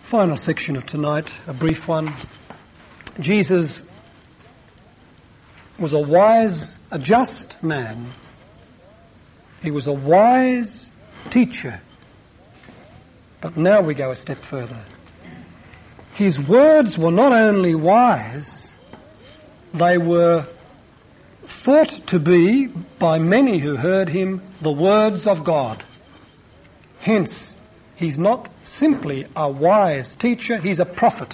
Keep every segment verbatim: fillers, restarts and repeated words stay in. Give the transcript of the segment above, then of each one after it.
Final section of tonight, a brief one. Jesus was a wise, a just man. He was a wise teacher. But now we go a step further. His words were not only wise, they were thought to be, by many who heard him, the words of God. Hence, he's not simply a wise teacher, he's a prophet.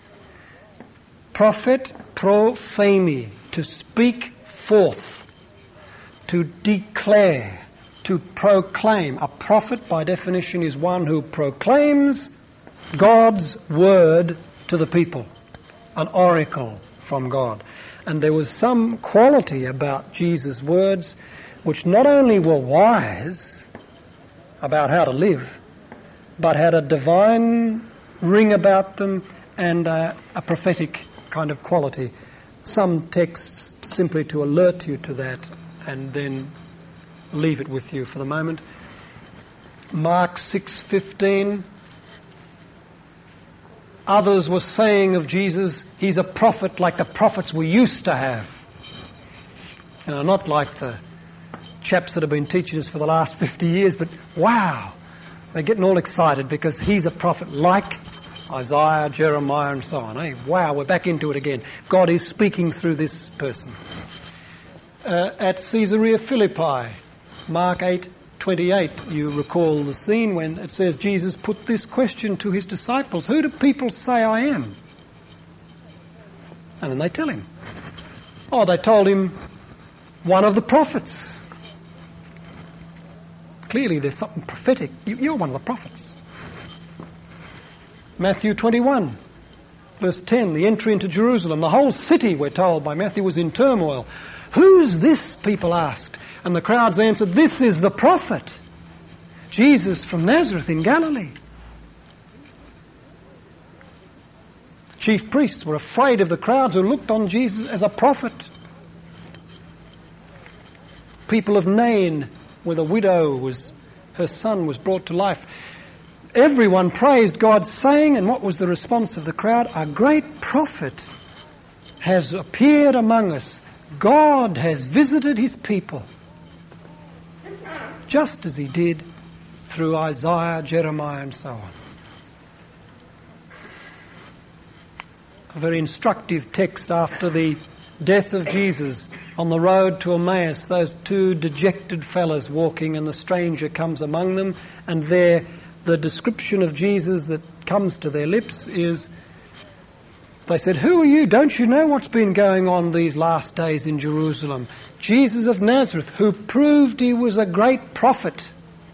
Prophet prophemi, to speak forth, to declare, to proclaim. A prophet, by definition, is one who proclaims God's word to the people, an oracle from God. And there was some quality about Jesus' words which not only were wise about how to live, but had a divine ring about them and a, a prophetic kind of quality. Some texts simply to alert you to that and then leave it with you for the moment. Mark six fifteen. Others were saying of Jesus, he's a prophet like the prophets we used to have. You know, not like the chaps that have been teaching us for the last fifty years, but wow, they're getting all excited because he's a prophet like Isaiah, Jeremiah and so on. Eh? Wow, we're back into it again. God is speaking through this person. Uh, at Caesarea Philippi, Mark eight twenty-eight, you recall the scene when it says Jesus put this question to his disciples: who do people say I am? And then they tell him. Oh, they told him one of the prophets. Clearly there's something prophetic. You're one of the prophets. Matthew twenty-one, verse ten, the entry into Jerusalem. The whole city, we're told by Matthew, was in turmoil. Who's this? People asked. And the crowds answered, this is the prophet, Jesus from Nazareth in Galilee. The chief priests were afraid of the crowds who looked on Jesus as a prophet. People of Nain, where the widow was, her son was brought to life. Everyone praised God, saying, and what was the response of the crowd? A great prophet has appeared among us. God has visited his people, just as he did through Isaiah, Jeremiah and so on. A very instructive text after the death of Jesus on the road to Emmaus, those two dejected fellows walking and the stranger comes among them, and there the description of Jesus that comes to their lips is, they said, who are you? Don't you know what's been going on these last days in Jerusalem? Jesus of Nazareth, who proved he was a great prophet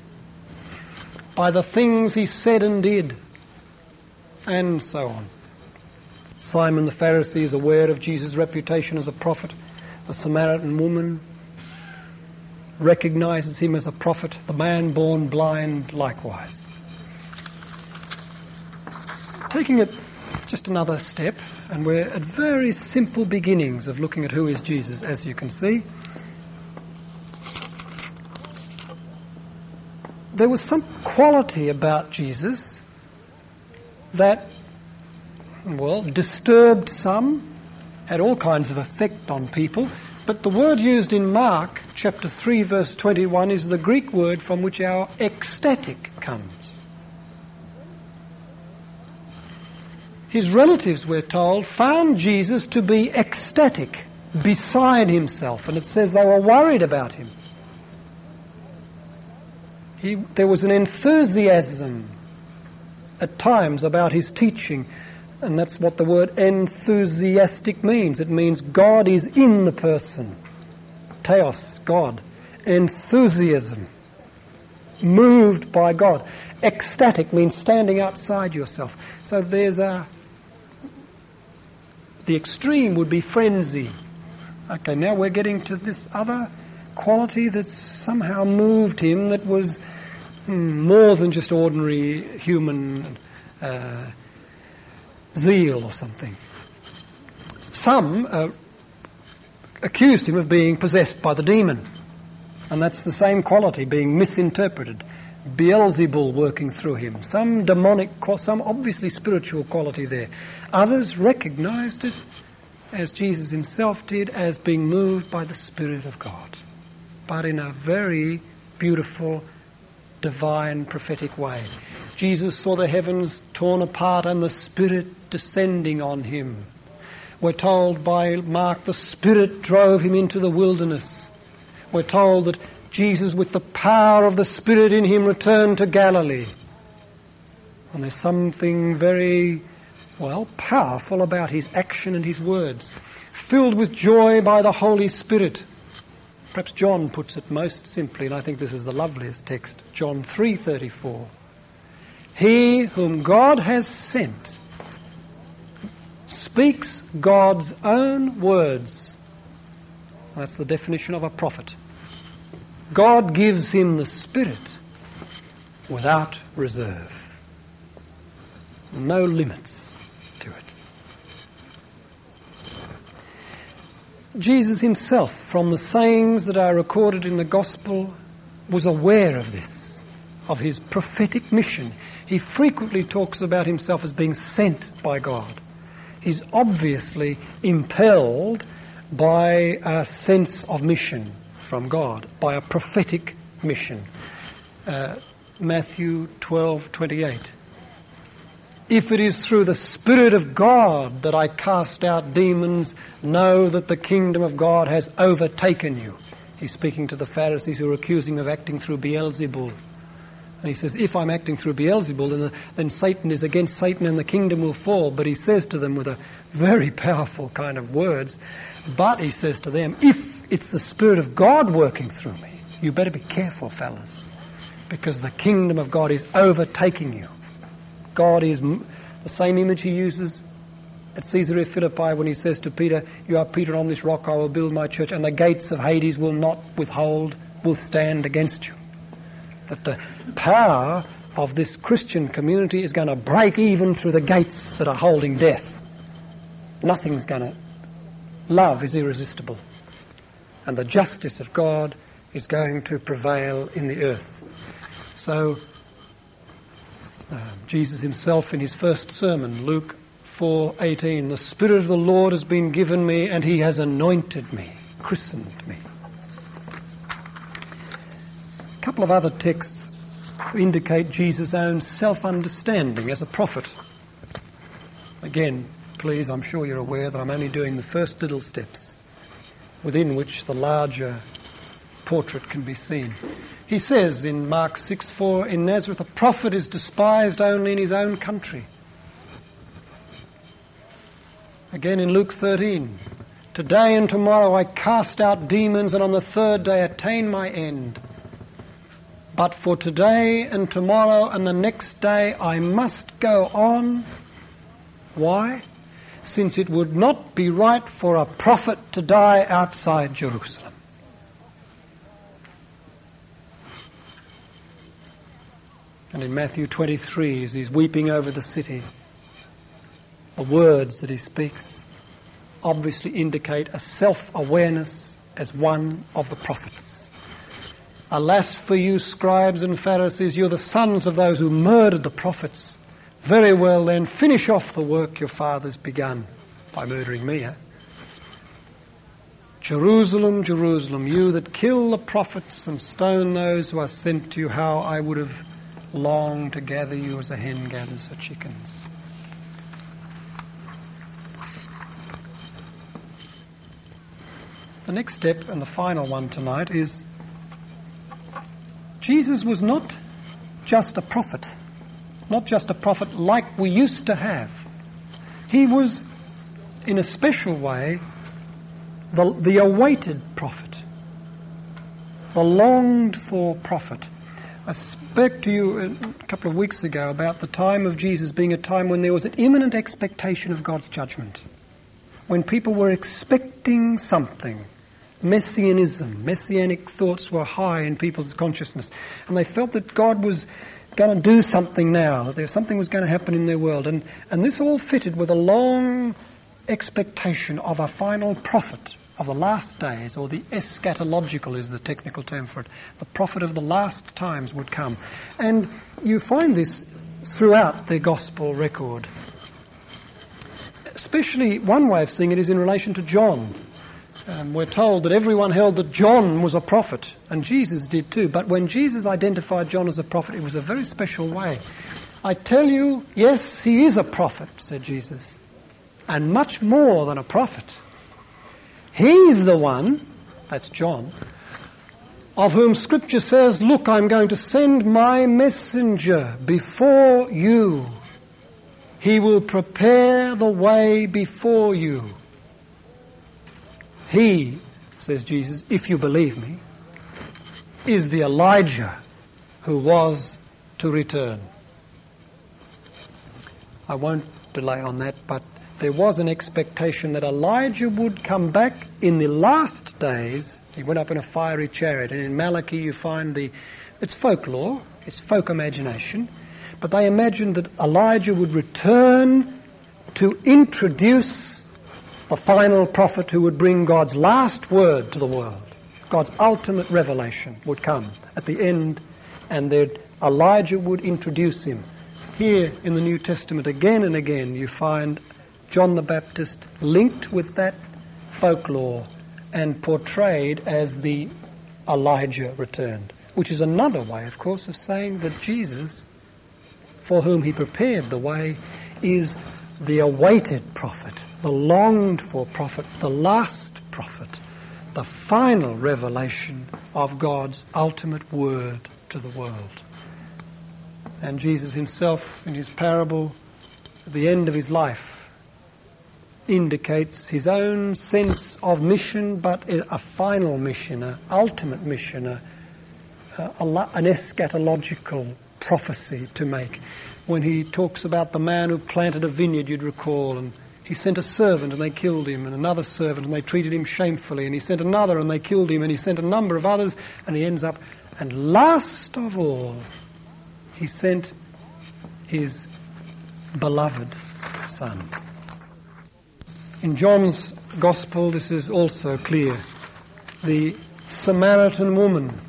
by the things he said and did, and so on. Simon the Pharisee is aware of Jesus' reputation as a prophet. The Samaritan woman recognizes him as a prophet. The man born blind likewise. Taking it just another step, and we're at very simple beginnings of looking at who is Jesus, as you can see. There was some quality about Jesus that, well, disturbed some, had all kinds of effect on people, but the word used in Mark chapter three verse twenty-one is the Greek word from which our ecstatic comes. His relatives, we're told, found Jesus to be ecstatic, beside himself, and it says they were worried about him. He, there was an enthusiasm at times about his teaching, and that's what the word enthusiastic means. It means God is in the person. Theos, God. Enthusiasm. Moved by God. Ecstatic means standing outside yourself. So there's a... The extreme would be frenzy. Okay, now we're getting to this other quality that somehow moved him, that was hmm, more than just ordinary human uh, zeal or something. Some uh, accused him of being possessed by the demon, and that's the same quality, being misinterpreted, Beelzebul working through him, some demonic, some obviously spiritual quality there. Others recognized it, as Jesus himself did, as being moved by the Spirit of God, but in a very beautiful, divine, prophetic way. Jesus saw the heavens torn apart and the Spirit descending on him. We're told by Mark the Spirit drove him into the wilderness. We're told that Jesus, with the power of the Spirit in him, returned to Galilee. And there's something very, well, powerful about his action and his words. Filled with joy by the Holy Spirit. Perhaps John puts it most simply, and I think this is the loveliest text, John three thirty-four. He whom God has sent speaks God's own words. That's the definition of a prophet. God gives him the Spirit without reserve. No limits to it. Jesus himself, from the sayings that are recorded in the Gospel, was aware of this, of his prophetic mission. He frequently talks about himself as being sent by God. He's obviously impelled by a sense of mission from God, by a prophetic mission. Uh, Matthew twelve twenty-eight. If it is through the Spirit of God that I cast out demons, know that the kingdom of God has overtaken you. He's speaking to the Pharisees who are accusing him of acting through Beelzebul. And he says, if I'm acting through Beelzebul, then, the, then Satan is against Satan and the kingdom will fall. But he says to them with a very powerful kind of words, but he says to them, if it's the Spirit of God working through me, you better be careful, fellas, because the kingdom of God is overtaking you. God is the same image he uses at Caesarea Philippi when he says to Peter, you are Peter, on this rock I will build my church, and the gates of Hades will not withhold, will stand against you. That the power of this Christian community is going to break even through the gates that are holding death. Nothing's going to. Love is irresistible. And the justice of God is going to prevail in the earth. So, uh, Jesus himself in his first sermon, Luke four eighteen, the Spirit of the Lord has been given me and he has anointed me, christened me. A couple of other texts to indicate Jesus' own self-understanding as a prophet. Again, please, I'm sure you're aware that I'm only doing the first little steps within which the larger portrait can be seen. He says in Mark six four, in Nazareth, a prophet is despised only in his own country. Again in Luke thirteen, today and tomorrow I cast out demons and on the third day attain my end. But for today and tomorrow and the next day I must go on. Why? Since it would not be right for a prophet to die outside Jerusalem. And in Matthew twenty-three, as he's weeping over the city, the words that he speaks obviously indicate a self-awareness as one of the prophets. Alas for you, scribes and Pharisees, you're the sons of those who murdered the prophets. Very well then, finish off the work your fathers begun by murdering me. Eh? Jerusalem, Jerusalem, you that kill the prophets and stone those who are sent to you, how I would have longed to gather you as a hen gathers her chickens. The next step, and the final one tonight, is Jesus was not just a prophet. Not just a prophet like we used to have. He was, in a special way, the, the awaited prophet. The longed-for prophet. I spoke to you a couple of weeks ago about the time of Jesus being a time when there was an imminent expectation of God's judgment. When people were expecting something. Messianism, messianic thoughts were high in people's consciousness. And they felt that God was going to do something now, that there something was going to happen in their world. And, and this all fitted with a long expectation of a final prophet of the last days, or the eschatological is the technical term for it. The prophet of the last times would come. And you find this throughout the gospel record. Especially one way of seeing it is in relation to John. Um, we're told that everyone held that John was a prophet, and Jesus did too. But when Jesus identified John as a prophet, it was a very special way. I tell you, yes, he is a prophet, said Jesus, and much more than a prophet. He's the one, that's John, of whom Scripture says, look, I'm going to send my messenger before you. He will prepare the way before you. He, says Jesus, if you believe me, is the Elijah who was to return. I won't delay on that, but there was an expectation that Elijah would come back in the last days. He went up in a fiery chariot, and in Malachi you find the, it's folklore, it's folk imagination, but they imagined that Elijah would return to introduce the final prophet who would bring God's last word to the world. God's ultimate revelation would come at the end, and that Elijah would introduce him. Here in the New Testament, again and again, you find John the Baptist linked with that folklore and portrayed as the Elijah returned, which is another way, of course, of saying that Jesus, for whom he prepared the way, is the awaited prophet, the longed-for prophet, the last prophet, the final revelation of God's ultimate word to the world. And Jesus himself, in his parable, at the end of his life, indicates his own sense of mission, but a final mission, an ultimate mission, a, a, an eschatological prophecy to make. When he talks about the man who planted a vineyard, you'd recall, and he sent a servant and they killed him, and another servant and they treated him shamefully, and he sent another and they killed him, and he sent a number of others, and he ends up, and last of all, he sent his beloved Son. In John's Gospel, this is also clear. The Samaritan woman.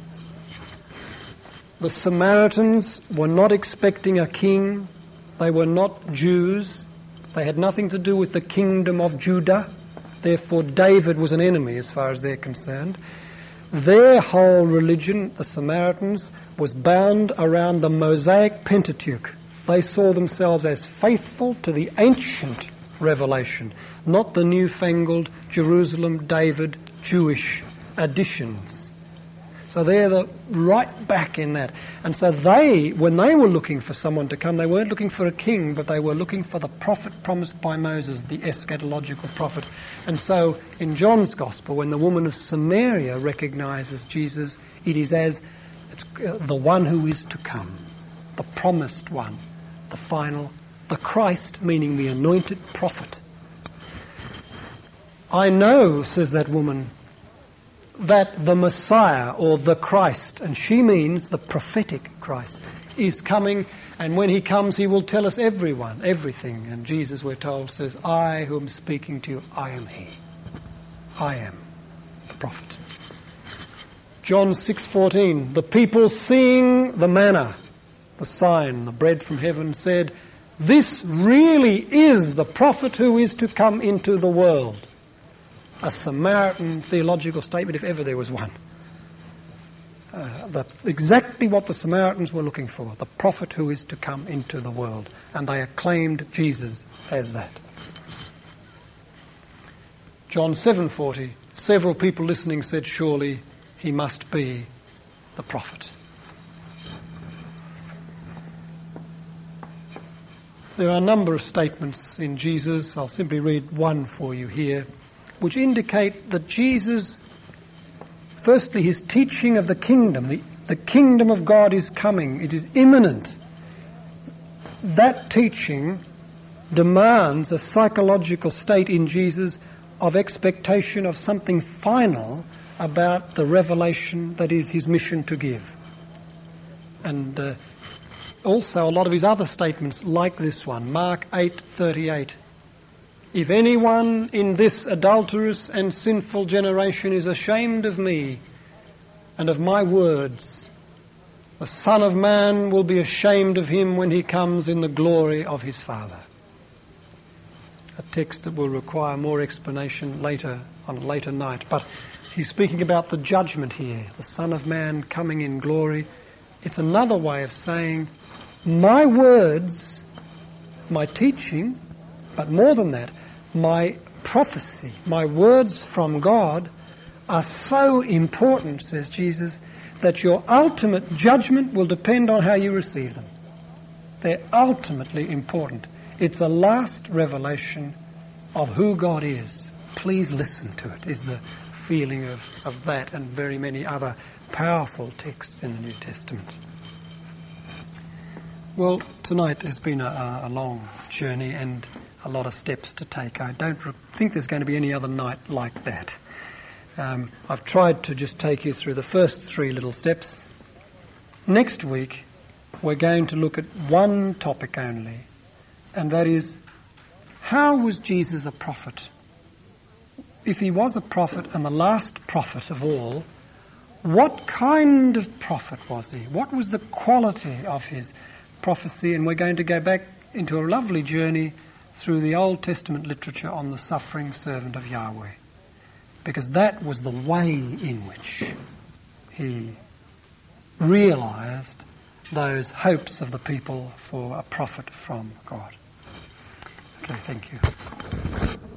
The Samaritans were not expecting a king. They were not Jews. They had nothing to do with the kingdom of Judah. Therefore, David was an enemy as far as they're concerned. Their whole religion, the Samaritans, was bound around the Mosaic Pentateuch. They saw themselves as faithful to the ancient revelation, not the newfangled Jerusalem, David, Jewish additions. So they're the, right back in that. And so they, when they were looking for someone to come, they weren't looking for a king, but they were looking for the prophet promised by Moses, the eschatological prophet. And so in John's Gospel, when the woman of Samaria recognizes Jesus, it is as it's, uh, the one who is to come, the promised one, the final, the Christ, meaning the anointed prophet. I know, says that woman, that the Messiah, or the Christ, and she means the prophetic Christ, is coming, and when he comes he will tell us everyone, everything. And Jesus, we're told, says, I who am speaking to you, I am he. I am the prophet. John six fourteen, the people seeing the manna, the sign, the bread from heaven, said, this really is the prophet who is to come into the world. A Samaritan theological statement, if ever there was one. Uh, the, exactly what the Samaritans were looking for, the prophet who is to come into the world. And they acclaimed Jesus as that. John seven forty, several people listening said, surely he must be the prophet. There are a number of statements in Jesus, I'll simply read one for you here, which indicate that Jesus, firstly, his teaching of the kingdom, the, the kingdom of God is coming, it is imminent. That teaching demands a psychological state in Jesus of expectation of something final about the revelation that is his mission to give. And uh, also a lot of his other statements, like this one, Mark eight thirty-eight. If anyone in this adulterous and sinful generation is ashamed of me and of my words, the Son of Man will be ashamed of him when he comes in the glory of his Father. A text that will require more explanation later, on a later night. But he's speaking about the judgment here, the Son of Man coming in glory. It's another way of saying, my words, my teaching, but more than that, my prophecy, my words from God are so important, says Jesus, that your ultimate judgment will depend on how you receive them. They're ultimately important. It's a last revelation of who God is. Please listen to it, is the feeling of, of that and very many other powerful texts in the New Testament. Well, tonight has been a, a long journey and a lot of steps to take. I don't re- think there's going to be any other night like that. Um, I've tried to just take you through the first three little steps. Next week, we're going to look at one topic only, and that is, how was Jesus a prophet? If he was a prophet and the last prophet of all, what kind of prophet was he? What was the quality of his prophecy? And we're going to go back into a lovely journey through the Old Testament literature on the suffering servant of Yahweh, because that was the way in which he realized those hopes of the people for a prophet from God. Okay, thank you.